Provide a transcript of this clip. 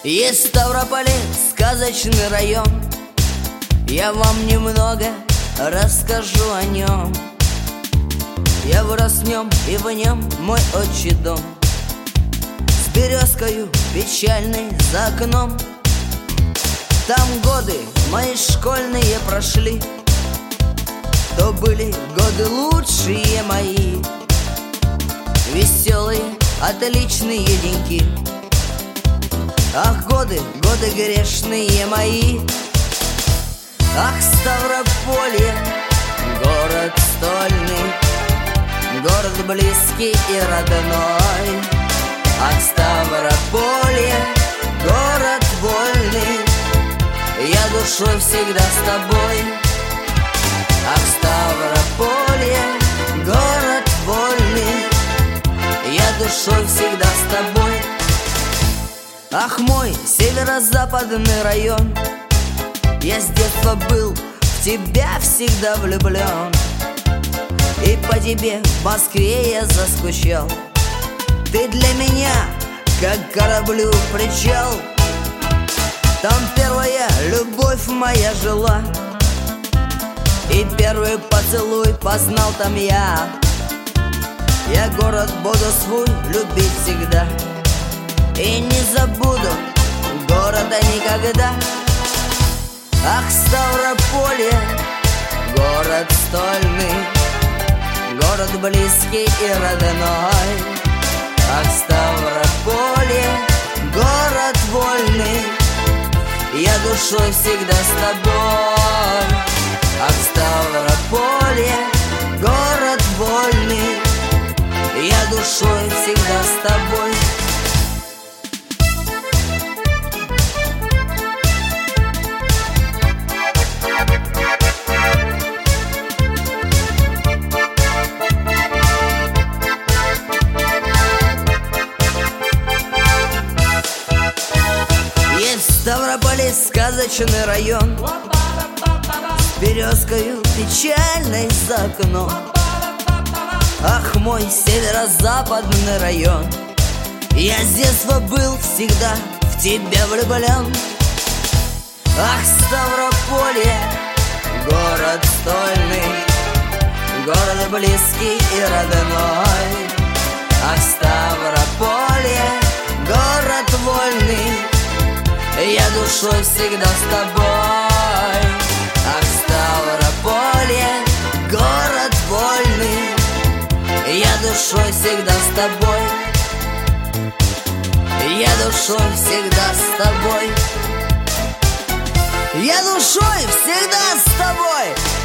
Есть в Ставрополе сказочный район, я вам немного расскажу о нем. Я вырос в нем, и в нем мой отчий дом, с березкою печальной за окном. Там годы мои школьные прошли, то были годы лучшие мои, веселые, отличные деньки. Ах, годы, годы грешные мои. Ах, Ставрополье, город стольный, город близкий и родной. Ах, Ставрополье, город вольный, я душой всегда с тобой. Ах, Ставрополье, город вольный, я душой всегда с тобой. Ах, мой северо-западный район, я с детства был в тебя всегда влюблен, и по тебе в Москве я заскучал. Ты для меня, как кораблю причал, там первая любовь моя жила, и первый поцелуй познал там я. Я город буду свой любить всегда, и не забуду города никогда. Ах, Ставрополье, город стольный, город близкий и родной. Ах, Ставрополье, город вольный, я душой всегда с тобой. Ах, Ставрополье, город вольный, я душой всегда с тобой. В Ставрополе сказочный район, с березкою печальной за окном. Ах, мой северо-западный район, я с детства был всегда в тебя влюблен. Ах, Ставрополье, город стольный, город близкий и родной. Ах, Ставрополье, город вольный, я душой всегда с тобой. Ах, Ставрополье, город вольный, я душой всегда с тобой. Я душой всегда с тобой. Я душой всегда с тобой.